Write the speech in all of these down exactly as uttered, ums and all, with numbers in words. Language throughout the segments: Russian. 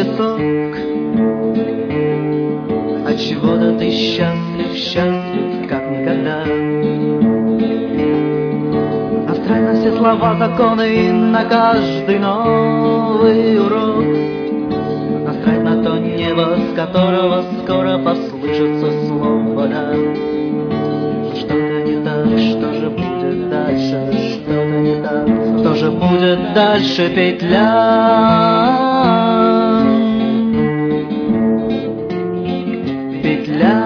песок. Отчего-то ты счастлив, счастлив, как никогда. Настрой на все слова, законы и на каждый новый урок. Настрой на то небо, с которого скоро послышится слово «да». Что-то не так, что же будет дальше? Что-то не так, что же будет дальше? Петля, петля.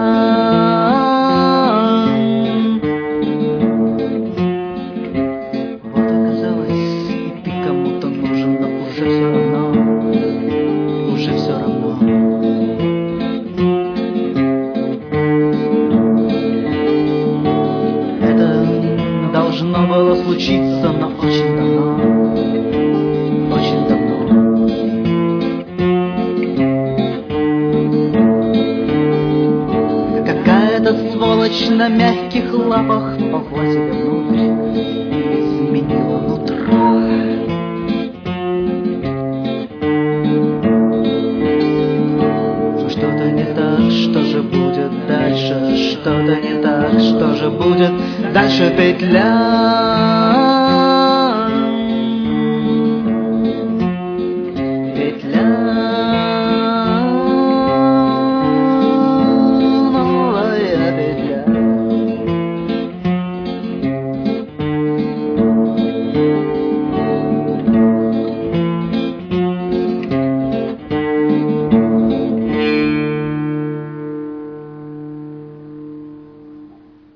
Вот оказалось, и ты кому-то нужен, но уже все равно, уже все равно. Это должно было случиться, но очень давно, очень давно. Какая-то сволочь на мягких лапах ползла себе внутрь и изменила нутро. Что-то не так, что же будет дальше? Что-то не так, что же будет дальше? Петля.